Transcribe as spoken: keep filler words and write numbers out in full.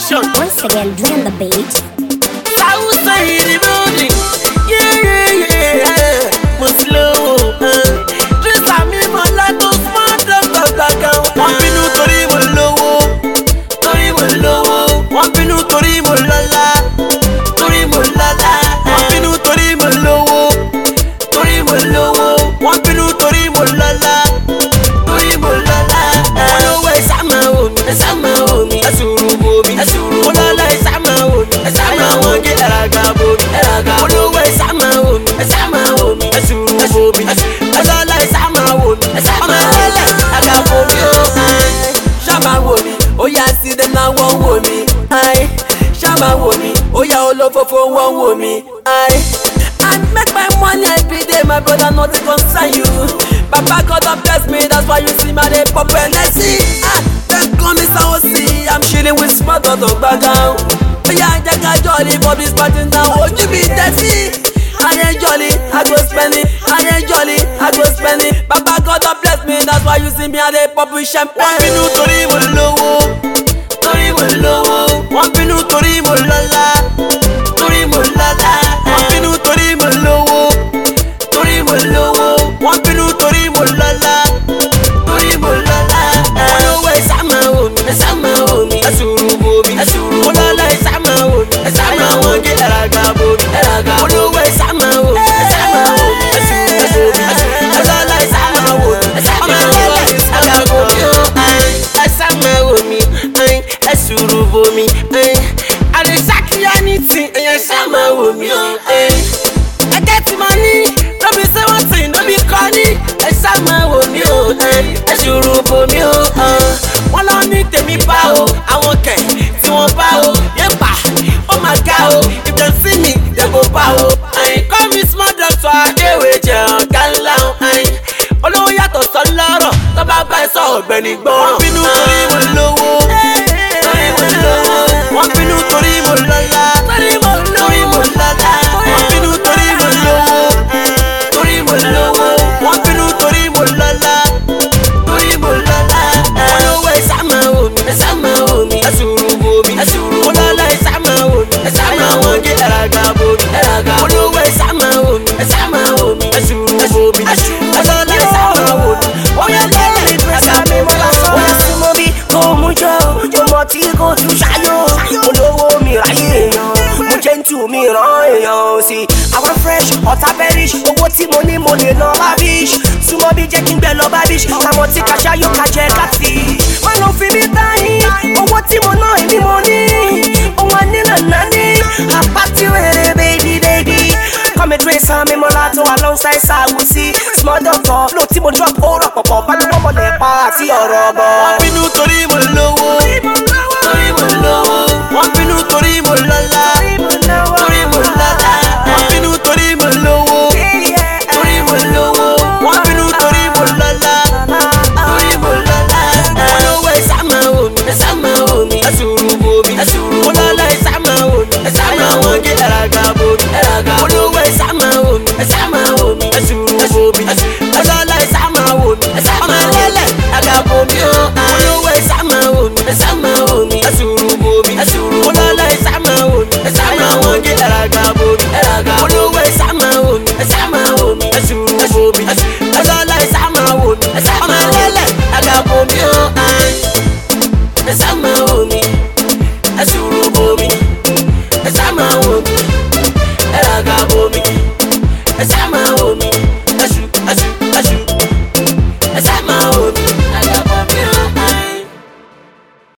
Action. Once again, drum the beat. Southside in the building. Yeah, yeah, yeah. Muslo. Just a me man like to smart up the one pinu tori mo lowo. Tori mo lowo. One pinu tori mo lala. Tori mo lala. One pinu tori mo lowo. Tori mo lowo. One pinu tori mo lala. Tori mo lala. Olówó ẹ sá máa wò mí, ẹ sá máa wò mí, ẹ sùúrù bò mí, ẹ sùúrù bò mí. Olólà ẹ sá máa wò mí, ẹ sá máa wò mí, ẹ ràgà bò mí, ẹ ràgà bò mí. Olówó ẹ sá máa wò mí, ẹ sá máa wò mí, ẹ sùúrù bò mí. Olólà ẹ sá máa wò mí, ẹ sá máa wò mí, ẹ ràgà bò mí. Ṣá máa wò mí, ó yá sí dem náà wọ́n wò mí. Ṣá máa wò mí, ó yá olófófó wọ́n wò mí. I make my money every day, my brother, nothing concern you. Papa God don bless me, that's why you see me dey pop energy. Ah, dem call me Saosi, I'm chilling with smart out of background. Oya jaga jolly for this party now, ojú mi dirty. I ain't jolly, I go spend it. I ain't jolly, I go spend it. Papa God don bless me, that's why you see me dey pop with champagne. One pinu torí mo lówó, torí mo lówó. One pinu torí mo lọ́lá, torí mo lọ́lá. One pinu torí mo lówó, torí mo lówó. One pinu torí mo lọ́lá, torí mo lọ́lá. Olówó ẹ sá máa wò mí, ẹ sá máa wò mí, ẹ sùúrù bò mí, ẹ sùúrù bò mí. Olólà ẹ sá máa wò mí, ẹ sá máa wò mí, ẹ ràgà bò mí, ẹ ràgà bò mí. Olówó ẹ sá máa wò mí, ẹ sá máa wò mí, ẹ sùúrù bò mí. Olólà ẹ sá máa wò mí, ẹ sá máa wò mí, ẹ ràgà bò mí. Ẹ sá máa wò mí, ẹ sùúrù bò mí. Àdèsàkí anything, ẹ sá máa wò mí. I get money, no be say one thing, no be calling. Ẹ sá máa wò mí o, ẹ sùúrù bò mí o. Wọ́n lọ ní tèmi bá o, àwọn kẹ̀ tí wọ́n bá o. Yépa, ó máa ga o, if dem see me, dem go bá o. Call me small doctor, Adéwé jẹun kánlá o. Olówó yàtọ̀ sọ́lọ́rọ̀, tó bá bá ẹ sọ ọ̀gbẹ́ni gbọ́ràn. Wọ́n bínú torí mo lówó, torí mo lówó. Wọ́n bínú torí mo lọ́lá, torí mo lọ́lá. Wọ́n bínú torí mo lówó, torí mo lówó. Wọ́n bínú torí mo lọ́lá, torí mo lọ́lá. Olówó ẹ sá máa wò mí, ẹ sá máa wò mí, ẹ sùúrù bò mí, ẹ sùúrù bò mí. Olólà ẹ sá máa wò mí, ẹ sá máa wò mí, ẹ ràgà bò mí, ẹ ràgà bò mí. Olówó ẹ sá máa wò mí, ẹ sá máa wò mí, ẹ sùúrù bò mí. Olólà ẹ sá máa wò mí, wọ́n yẹ lọ́wọ́ mi pèsè àmì wọn lásán. Wọ́n sì mọ bí kò mú jọ, mo mọ tí kò tún ṣáyò. Olówó mi ráyè èèyàn, mo gentle mi ràn èèyàn sí. Àwọn fresh ọ̀tá perish, owó tí mo ní mo lè lọ lavish. Súnmọ́ bí jẹ́ kí n gbẹ lọ babish, káwọn tí kàṣá yóò ká jẹ catfish. Má lọ fi mí táyìn, owó tí mo ná èmi mo ní. Ohun ànílànà ní, àpáti wẹ̀rẹ̀ baby baby. Come trace am, mo la to alongside Saosi. Small doctor, flow tí mo drop ó rọ̀ pọ̀pọ̀, bá ní wọ́n mọ̀lẹ́ pa àti ọ̀rọ̀ bọ̀. Wọ́n bínú torí mo lówó.